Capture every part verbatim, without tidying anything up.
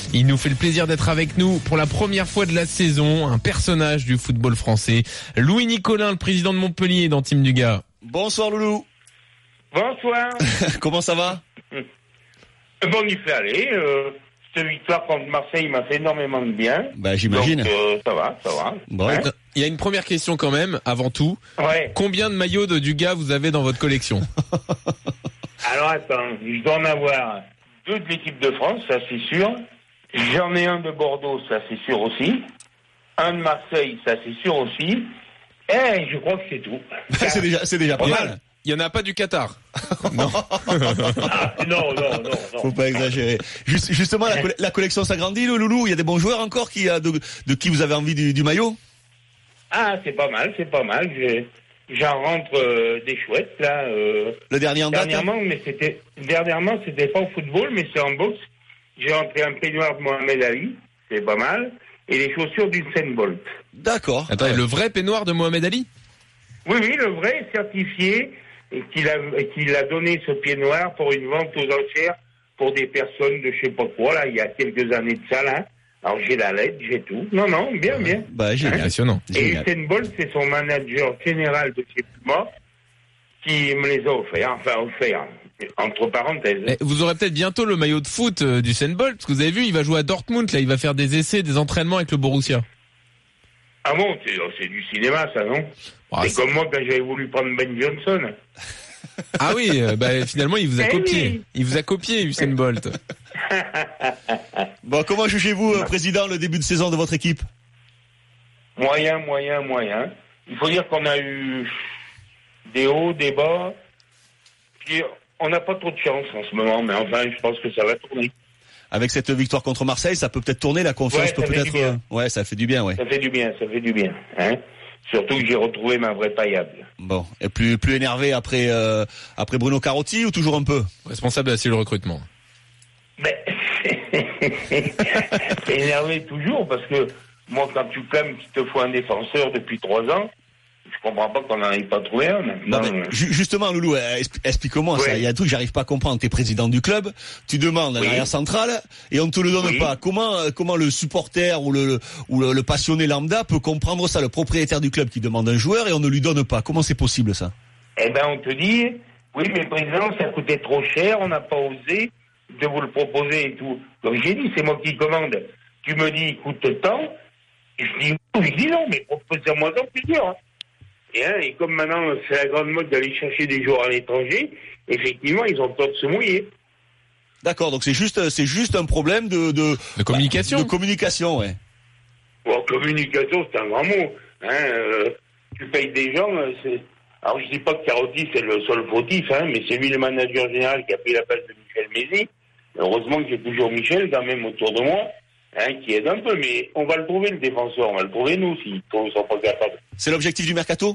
Il nous fait le plaisir d'être avec nous pour la première fois de la saison, un personnage du football français. Louis Nicolin, le président de Montpellier dans Team Dugas. Bonsoir Loulou. Bonsoir. Comment ça va? Bon, il fait aller. Euh, cette victoire contre Marseille m'a fait énormément de bien. Bah, j'imagine. Donc, euh, ça va, ça va. Bon, Hein Il y a une première question quand même, avant tout. Ouais. Combien de maillots de Dugas vous avez dans votre collection? Alors attends, je dois en avoir deux de l'équipe de France, ça c'est sûr. J'en ai un de Bordeaux, ça c'est sûr aussi. Un de Marseille, ça c'est sûr aussi. Et je crois que c'est tout. c'est déjà, c'est déjà pas Il y, mal. a, il y en a pas du Qatar. Non. Ah, non, non, non, non. Faut pas exagérer. Juste, justement, la, coll- la collection s'agrandit, le Loulou. Il y a des bons joueurs encore qui, a de, de qui vous avez envie du, du maillot? Ah, c'est pas mal, c'est pas mal. Je, j'en rentre euh, des chouettes là. Euh, Le dernier en date? dernièrement, mais c'était dernièrement, c'était pas au football, mais c'est en boxe. J'ai rentré un peignoir de Mohamed Ali, c'est pas mal, et les chaussures d'Usain Bolt. D'accord. Attends, le vrai peignoir de Mohamed Ali? Oui, oui, le vrai certifié, et qu'il a, et qu'il a donné ce pied noir pour une vente aux enchères pour des personnes de je sais pas quoi, là, il y a quelques années de ça, là. Alors, j'ai la lettre, j'ai tout. Non, non, bien, bien. Bah, génial. Impressionnant. Et Génial. Usain Bolt, c'est son manager général de chez Puma qui me les a offerts, enfin, offerts, entre parenthèses. Eh, vous aurez peut-être bientôt le maillot de foot euh, du Usain Bolt, parce que vous avez vu, il va jouer à Dortmund, là, il va faire des essais, des entraînements avec le Borussia. Ah bon, c'est, c'est du cinéma, ça, non? Ah, c'est c'est- comme moi quand j'avais voulu prendre Ben Johnson. Ah oui, euh, bah, finalement, il vous a Eh copié. oui. Il vous a copié, Usain Bolt. Bon, comment jugez-vous, euh, président, le début de saison de votre équipe? Moyen, moyen, moyen. Il faut dire qu'on a eu des hauts, des bas. Puis on n'a pas trop de chance en ce moment, mais enfin, je pense que ça va tourner. Avec cette victoire contre Marseille, ça peut peut-être tourner, la confiance Ouais, peut ça fait peut-être... du bien. euh, Ouais, ça fait du bien, ouais. Ça fait du bien, ça fait du bien. Hein. Surtout que j'ai retrouvé ma vraie paillable. Bon, et plus plus énervé après euh, après Bruno Carotti ou toujours un peu? Responsable de la cellule recrutement. Mais c'est énervé toujours parce que moi, quand tu clames qu'il te faut un défenseur depuis trois ans, je comprends pas qu'on n'en ait pas trouvé un maintenant. Non, mais, ju- justement, Loulou, euh, expl- explique-moi Ouais. ça. Il y a un truc, j'arrive pas à comprendre. T'es président du club, tu demandes un Oui. arrière central et on te le donne Oui. pas. Comment euh, comment le supporter ou le ou le, le passionné lambda peut comprendre ça, le propriétaire du club qui demande un joueur et on ne lui donne pas? Comment c'est possible ça? Eh ben, on te dit, oui, mais président, ça coûtait trop cher, on n'a pas osé de vous le proposer et tout. Donc j'ai dit, c'est moi qui commande. Tu me dis, coûte tant. Je dis, oui, je dis non, mais propose-moi en plusieurs. Hein. Et, hein, et comme maintenant, c'est la grande mode d'aller chercher des joueurs à l'étranger, effectivement, ils ont peur de se mouiller. D'accord, donc c'est juste c'est juste un problème de de, De communication. de communication, ouais. Bon, communication, c'est un grand mot. Hein, euh, tu payes des gens, euh, c'est... Alors, je dis pas que Carotti, c'est le seul fautif, hein, mais c'est lui le manager général qui a pris la place de Michel Mézy. Heureusement que j'ai toujours Michel, quand même, autour de moi, hein, qui aide un peu. Mais on va le trouver, le défenseur. On va le trouver, nous, s'ils ne sont pas capables. C'est l'objectif du mercato?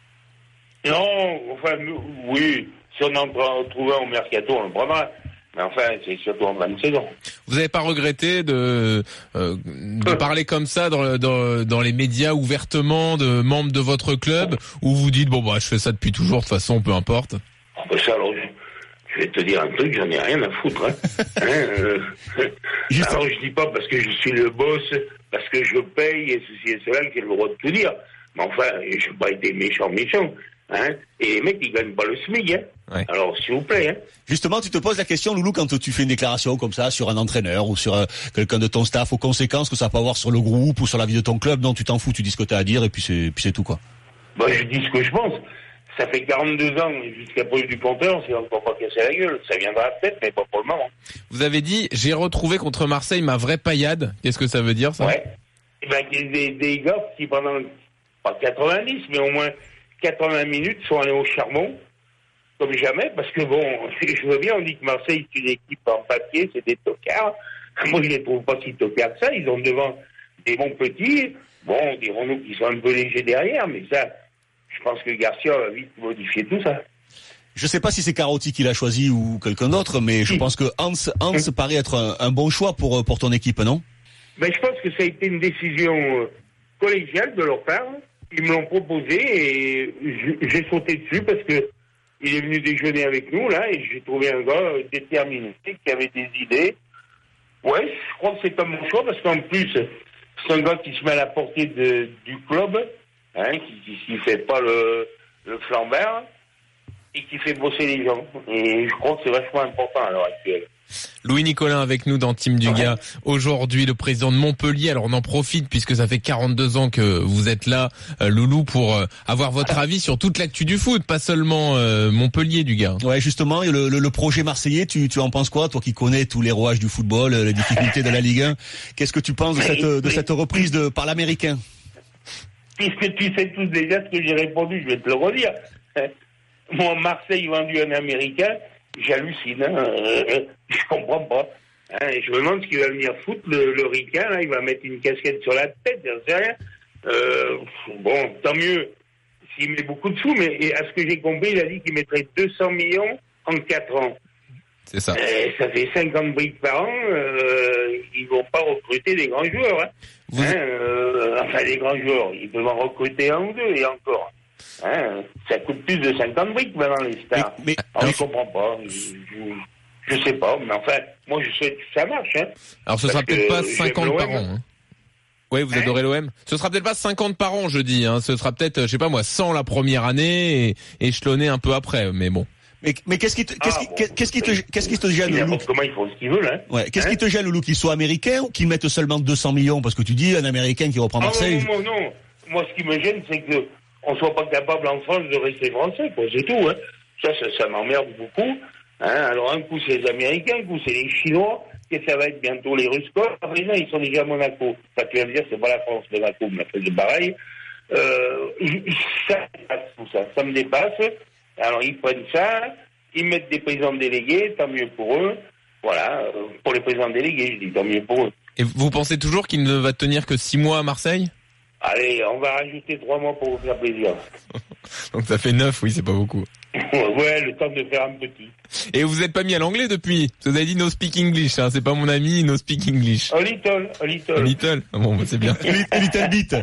Non, enfin, nous, oui, si on en prend- trouve un au mercato, on le prendra. Mais enfin, c'est surtout en fin de saison. Vous n'avez pas regretté de, euh, de parler comme ça dans, dans, dans les médias ouvertement de membres de votre club, où vous dites, bon, bah, je fais ça depuis toujours, de toute façon, peu importe. Oh, ben ça, alors, je, je vais te dire un truc, j'en ai rien à foutre. Hein. hein, euh, Juste- alors, je dis pas parce que je suis le boss, parce que je paye et ceci et cela que j'ai le droit de tout dire. Mais enfin, je n'ai pas été méchant, méchant. Hein. Et les mecs, ils gagnent pas le SMIC. Hein. Ouais. Alors, s'il vous plaît. Hein. Justement, tu te poses la question, Loulou, quand tu fais une déclaration comme ça sur un entraîneur ou sur euh, quelqu'un de ton staff, aux conséquences que ça peut avoir sur le groupe ou sur la vie de ton club. Non, tu t'en fous, tu dis ce que tu as à dire et puis c'est puis c'est tout, quoi. Bah, je dis ce que je pense. Ça fait quarante-deux ans, jusqu'à Paul Duponteur, on s'est encore pas cassé la gueule. Ça viendra peut-être, mais pas pour le moment. Vous avez dit, j'ai retrouvé contre Marseille ma vraie paillade. Qu'est-ce que ça veut dire, ça? Ouais. Et ben, il y a des, des gars qui, pendant, pas quatre-vingt-dix, mais au moins quatre-vingts minutes, sont allés au charbon, comme jamais, parce que bon, je veux bien, on dit que Marseille, c'est une équipe en papier, c'est des tocards. Moi, je les trouve pas si tocards que ça. Ils ont devant des bons petits, bon, des Renault qui sont un peu légers derrière, mais ça, je pense que Garcia va vite modifier tout ça. Je sais pas si c'est Carotti qui l'a choisi ou quelqu'un d'autre, mais je Si. pense que Hans, Hans paraît être un, un bon choix pour pour ton équipe, non? Ben, je pense que ça a été une décision euh, collégiale de leur part. Ils me l'ont proposé et je- j'ai sauté dessus parce que il est venu déjeuner avec nous, là, et j'ai trouvé un gars euh, déterminé, qui avait des idées. Ouais, je crois que c'est pas mon choix parce qu'en plus, c'est un gars qui se met à la portée de, du club, hein, qui, qui, qui fait pas le, le flambard et qui fait bosser les gens. Et je crois que c'est vachement important à l'heure actuelle. Louis Nicolin avec nous dans Team Dugas. Aujourd'hui, le président de Montpellier. Alors on en profite puisque ça fait quarante-deux ans que vous êtes là, euh, Loulou, pour euh, avoir votre avis sur toute l'actu du foot, pas seulement euh, Montpellier, Dugas. Ouais, justement, le, le, le projet marseillais, tu, tu en penses quoi, toi qui connais tous les rouages du football, les difficultés de la Ligue un? Qu'est-ce que tu penses de cette, de cette reprise de, par l'Américain? Puisque tu sais tous déjà ce que j'ai répondu, je vais te le redire. Moi, Marseille vendu un Américain, j'hallucine. Hein. Euh, je comprends pas. Hein. Je me demande ce qu'il va venir foutre, le, le ricain. Là, il va mettre une casquette sur la tête, j'en sais rien. Euh, bon, tant mieux s'il met beaucoup de sous, mais à ce que j'ai compris, il a dit qu'il mettrait deux cents millions en quatre ans. C'est ça. Euh, ça fait cinquante briques par an. Euh, ils vont pas recruter des grands joueurs. Hein. Vous... Hein, euh, enfin, des grands joueurs. Ils peuvent en recruter un ou deux, et encore. Hein, ça coûte plus de cinquante briques maintenant les stars. Mais, mais alors, je comprends pas. Je, je, je sais pas, mais enfin, moi je souhaite que ça marche. Hein, alors ce sera peut-être pas cinquante par an. Hein. Oui, vous hein adorez l'O M. Ce sera peut-être pas cinquante par an, je dis. Hein. Ce sera peut-être, je sais pas moi, cent la première année et échelonné un peu après. Mais bon. Mais, mais qu'est-ce qui te, qu'est-ce qui, ah, bon, qu'est-ce qui te, qu'est-ce qui te gêne, Loulou? Comment ils font ce qu'ils veulent, hein? Ouais. Qu'est-ce hein qui te gêne, Loulou, qu'il soit américain ou qu'il mette seulement deux cents millions? Parce que tu dis, un Américain qui reprend Marseille. Ah, non, non, non. Moi, ce qui me gêne, c'est que on soit pas capable en France de rester français, quoi. C'est tout, hein. Ça, ça, ça m'emmerde beaucoup. Hein. Alors, un coup, c'est les Américains, un coup, c'est les Chinois, et ça va être bientôt les Russes. Après, là, ils sont déjà à Monaco. Ça, tu vas me dire, c'est pas la France, Monaco, mais c'est pareil. Euh, ça dépasse tout ça. Ça me dépasse. Alors, ils prennent ça, ils mettent des présidents délégués, tant mieux pour eux. Voilà. Pour les présidents délégués, je dis, tant mieux pour eux. Et vous pensez toujours qu'il ne va tenir que six mois à Marseille? Allez, on va rajouter trois mois pour vous faire plaisir. Donc ça fait neuf, oui, c'est pas beaucoup. Ouais, le temps de faire un petit. Et vous êtes pas mis à l'anglais depuis? Vous avez dit no speak English, hein, c'est pas mon ami, no speak English. A little, a little. A little, ah bon, bah c'est bien. A little bit.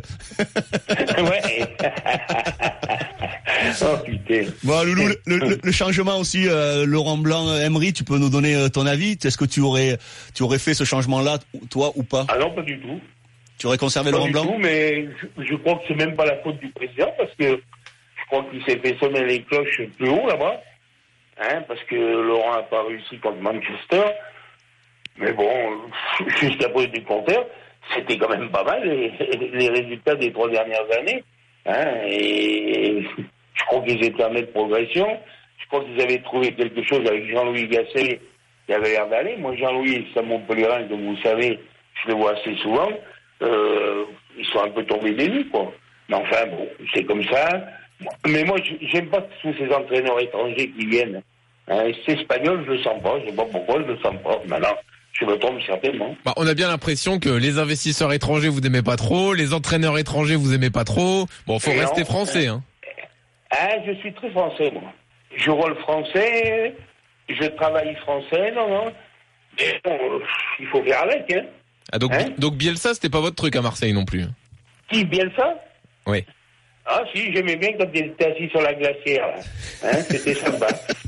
Ouais. Oh putain. Bon, Loulou, le, le, le changement aussi, euh, Laurent Blanc, Emery, tu peux nous donner euh, ton avis? Est-ce que tu aurais, tu aurais fait ce changement-là, toi, ou pas? Ah non, pas du tout. Tu aurais conservé pas Laurent du Blanc? Tout, mais je, je crois que c'est même pas la faute du président, parce que je crois qu'il s'est fait sonner les cloches plus haut là-bas, hein, parce que Laurent n'a pas réussi contre Manchester. Mais bon, jusqu'à preuve du contraire, c'était quand même pas mal les, les résultats des trois dernières années. Hein, et je crois qu'ils étaient en nette progression. Je crois qu'ils avaient trouvé quelque chose avec Jean-Louis Gasset qui avait l'air d'aller. Moi, Jean-Louis, c'est un Montpellierin, comme vous savez, je le vois assez souvent. Euh, ils sont un peu tombés des nues, quoi. Mais enfin, bon, c'est comme ça. Mais moi, j'aime pas tous ces entraîneurs étrangers qui viennent. Hein, c'est espagnol, je le sens pas. Je sais pas pourquoi, je le sens pas. Maintenant, je me trompe certainement. Bah, on a bien l'impression que les investisseurs étrangers vous aimez pas trop, les entraîneurs étrangers vous aimez pas trop. Bon, faut Et rester non, français, hein. Ah, je suis très français, moi. Je roule français, je travaille français, non, non. Mais bon, il faut faire avec, hein. Ah, donc, hein donc Bielsa, c'était pas votre truc à Marseille non plus? Qui, Bielsa? Oui. Ah si, j'aimais bien quand il était assis sur la glacière. Hein, c'était sympa.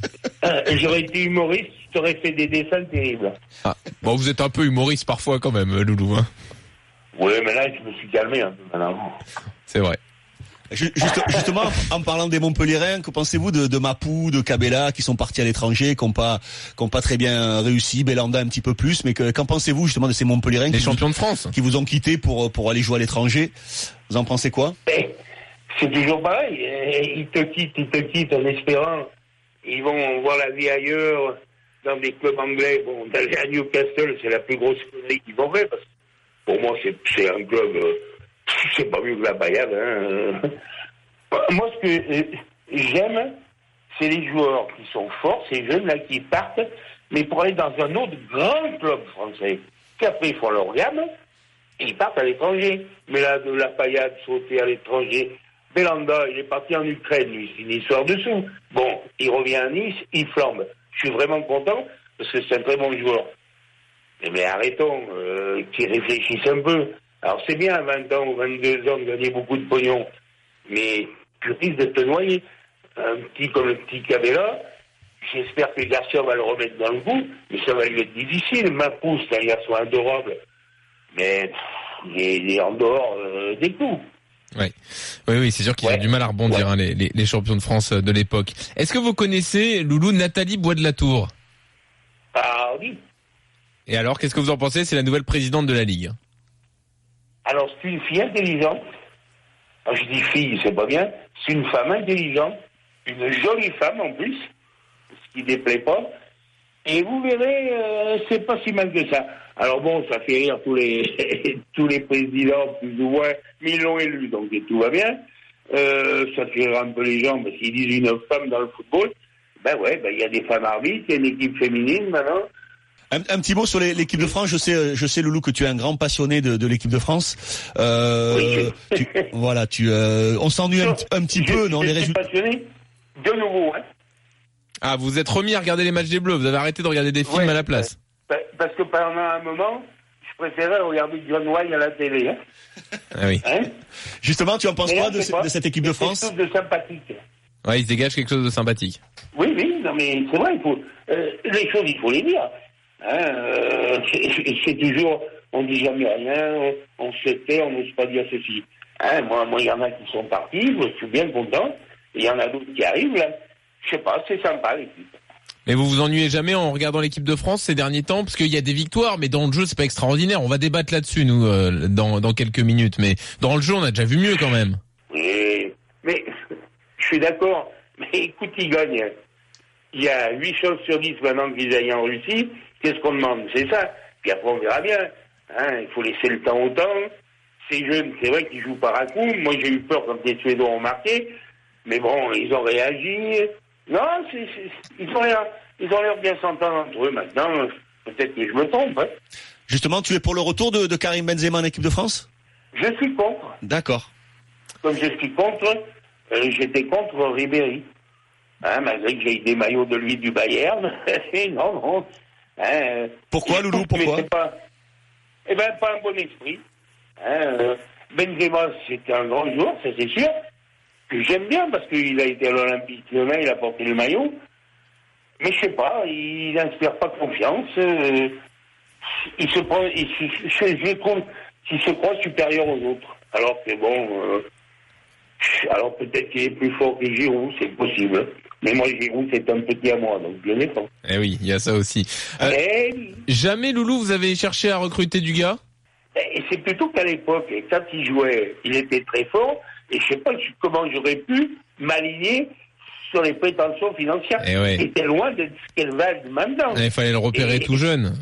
Et j'aurais été humoriste, je t'aurais fait des dessins terribles. Ah, bon, vous êtes un peu humoriste parfois quand même, Loulou. Hein. Oui, mais là, je me suis calmé un peu maintenant. C'est vrai. Juste, justement, en parlant des Montpelliérains, que pensez-vous de, de Mapou, de Cabella, qui sont partis à l'étranger, qui n'ont pas, qui ont pas très bien réussi, Belanda un petit peu plus, mais que, qu'en pensez-vous justement de ces Montpelliérains les qui champions vous, de France, qui vous ont quitté pour pour aller jouer à l'étranger? Vous en pensez quoi? C'est toujours pareil. Ils te quittent, ils te quittent en espérant ils vont voir la vie ailleurs dans des clubs anglais. Bon, d'aller à Newcastle, c'est la plus grosse connerie qu'ils vont faire parce que pour moi, c'est, c'est un club. Euh, c'est pas mieux que la Bayern. Hein. Moi, ce que j'aime, c'est les joueurs qui sont forts, ces jeunes-là qui partent, mais pour aller dans un autre grand club français. Qu'après, ils font leur gamme et ils partent à l'étranger. Mais là, de la paillade, sauter à l'étranger. Belanda, il est parti en Ukraine, lui, c'est une histoire de sous. Bon, il revient à Nice, il flambe. Je suis vraiment content parce que c'est un très bon joueur. Mais, mais arrêtons, euh, qu'ils réfléchissent un peu. Alors c'est bien à vingt ans ou vingt-deux ans de gagner beaucoup de pognon, mais tu risques de te noyer. Un petit comme le petit Cabella, J'espère que Garcia va le remettre dans le goût, mais ça va lui être difficile. Mapou, c'est un garçon adorable, mais pff, il, est, il est en dehors euh, des coups. Oui, oui, oui, c'est sûr qu'ils ouais. ont du mal à rebondir, ouais. hein, les, les, les champions de France de l'époque. Est-ce que vous connaissez, Loulou, Nathalie Bois de la Tour? Ah oui. Et alors, qu'est-ce que vous en pensez? C'est la nouvelle présidente de la Ligue. Alors, c'est une fille intelligente. Alors, je dis fille, c'est pas bien. C'est une femme intelligente, une jolie femme en plus, ce qui déplaît pas. Et vous verrez, euh, c'est pas si mal que ça. Alors bon, ça fait rire tous les tous les présidents plus ou moins, mais ils l'ont élu, donc tout va bien. Euh, ça fait rire un peu les gens parce qu'ils disent une femme dans le football. Ben ouais, ben il y a des femmes arbitres, il y a une équipe féminine maintenant. Un, un petit mot sur les, l'équipe de France. Je sais, je sais, Loulou, que tu es un grand passionné de, de l'équipe de France. Euh, oui. tu, voilà, tu, euh, on s'ennuie un, un petit je, peu, non, je les suis résultats. Passionné de nouveau, hein. Ah, vous êtes remis à regarder les matchs des Bleus. Vous avez arrêté de regarder des films ouais, à la place. Parce que pendant un moment, je préférais regarder John Wayne à la télé. Hein. Ah oui. Hein. Justement, tu en penses quoi de, ce, pas. de cette équipe de France? C'est quelque chose de sympathique. Ouais, il se dégage quelque chose de sympathique. Oui, oui, non mais c'est vrai, il faut euh, les choses, il faut les dire. Hein, euh, c'est, c'est toujours, on dit jamais rien, on, on se tait, on n'ose pas dire ceci. Hein, moi, moi, il y en a qui sont partis, je suis bien content. Il y en a d'autres qui arrivent là. Je sais pas, c'est sympa l'équipe. Mais vous vous ennuyez jamais en regardant l'équipe de France ces derniers temps, parce qu'il y a des victoires, mais dans le jeu c'est pas extraordinaire. On va débattre là-dessus nous euh, dans dans quelques minutes, mais dans le jeu on a déjà vu mieux quand même. Oui, mais je suis d'accord. Mais écoute, ils gagnent. Il y a huit chances sur dix maintenant qu'ils aillent en Russie. Qu'est-ce qu'on demande? C'est ça. Puis après on verra bien. Hein, il faut laisser le temps au temps. Ces jeunes, c'est vrai qu'ils jouent par à coup. Moi j'ai eu peur quand les Suédois ont marqué, mais bon, ils ont réagi. Non, c'est, c'est, ils ont l'air, ils ont l'air bien s'entendre entre eux maintenant. Peut-être que je me trompe. Hein. Justement, tu es pour le retour de, de Karim Benzema en équipe de France? Je suis contre. D'accord. Comme je suis contre, euh, j'étais contre Ribéry. Hein, malgré que j'ai eu des maillots de lui du Bayern. non, non. Hein, pourquoi, Loulou, pourquoi? C'est pas, eh ben, pas un bon esprit. Hein, euh, Benzema, c'était un grand joueur, ça c'est sûr. Que j'aime bien parce qu'il a été à l'Olympique Lyonnais, il a porté le maillot. Mais je sais pas, il n'inspire pas confiance. Euh, il se prend, il, je, je trouve qu'il se croit supérieur aux autres. Alors que bon, euh, alors peut-être qu'il est plus fort que Giroud, c'est possible. Mais moi, Giroud, c'est un petit à moi, donc je l'ai pas. Eh oui, il y a ça aussi. Euh, Et... Jamais, Loulou, vous avez cherché à recruter du gars? Et c'est plutôt qu'à l'époque, quand il jouait, il était très fort. Et je sais pas comment j'aurais pu m'aligner sur les prétentions financières. Et ouais. C'était loin de ce qu'elles valent maintenant. Il fallait le repérer et... tout jeune.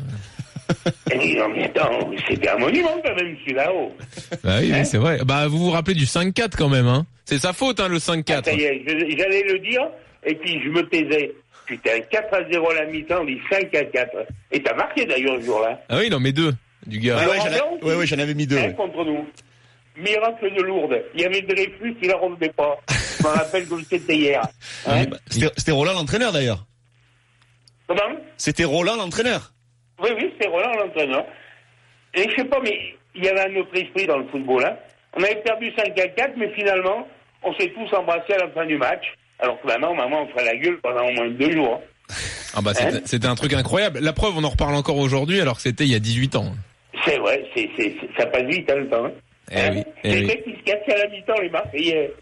Et non, mais attends, c'était un monument quand même, celui-là-haut. Bah oui, hein oui, c'est vrai. Bah, vous vous rappelez du cinq quatre quand même, hein. C'est sa faute, hein, le cinq quatre. Ah, ça y est, j'allais le dire, et puis je me taisais. Putain, quatre à zéro à la mi-temps, on dit cinq à quatre. Et t'as marqué d'ailleurs ce jour-là. Ah oui, il en met deux, du gars. Ouais, ouais, j'en, a... ouais, ouais, j'en avais mis deux. Hein, contre nous. Miracle de Lourdes. Il y avait de Dreyfus qui la revenait pas. Je me rappelle que c'était hier. Hein c'était, c'était Roland l'entraîneur d'ailleurs. Comment? C'était Roland l'entraîneur. Oui, oui, c'était Roland l'entraîneur. Et je sais pas, mais il y avait un autre esprit dans le football. Hein. On avait perdu cinq à quatre, mais finalement, on s'est tous embrassés à la fin du match. Alors que maintenant, maman, on ferait la gueule pendant au moins deux jours. Ah bah c'était, hein c'était un truc incroyable. La preuve, on en reparle encore aujourd'hui, alors que c'était il y a dix-huit ans. C'est vrai, c'est, c'est, c'est, ça passe vite, hein, le temps. Hein. Eh hein oui, eh les oui. mecs qui se cassent à la mi-temps, les Marseillais.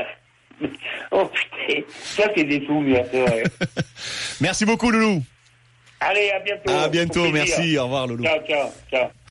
Oh putain, ça c'est des souvenirs, c'est vrai. Merci beaucoup, Loulou. Allez, à bientôt. À bientôt, merci. Au revoir, Loulou. Ciao, ciao, ciao.